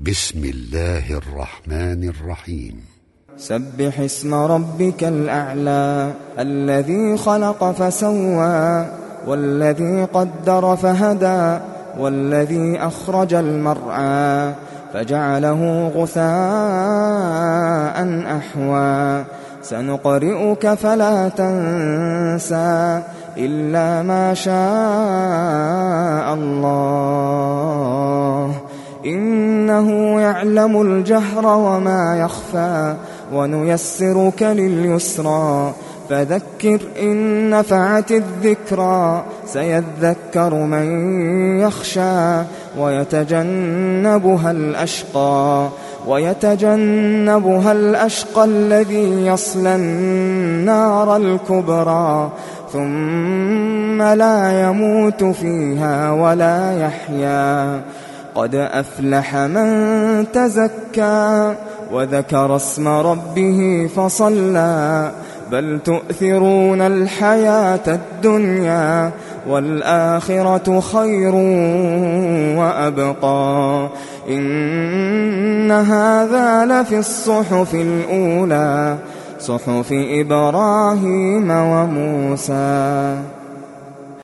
بسم الله الرحمن الرحيم. سبح اسم ربك الأعلى الذي خلق فسوى والذي قدر فهدى والذي أخرج المرعى فجعله غثاء أحوى سنقرئك فلا تنسى إلا ما شاء الله إنه يعلم الجهر وما يخفى ونيسرك لليسرى فذكر إن نفعت الذكرى سيذكر من يخشى ويتجنبها الأشقى الذي يصلى النار الكبرى ثم لا يموت فيها ولا يحيا قد أفلح من تزكى وذكر اسم ربه فصلى بل تؤثرون الحياة الدنيا والآخرة خير وأبقى إن هذا لفي الصحف الأولى صحف إبراهيم وموسى.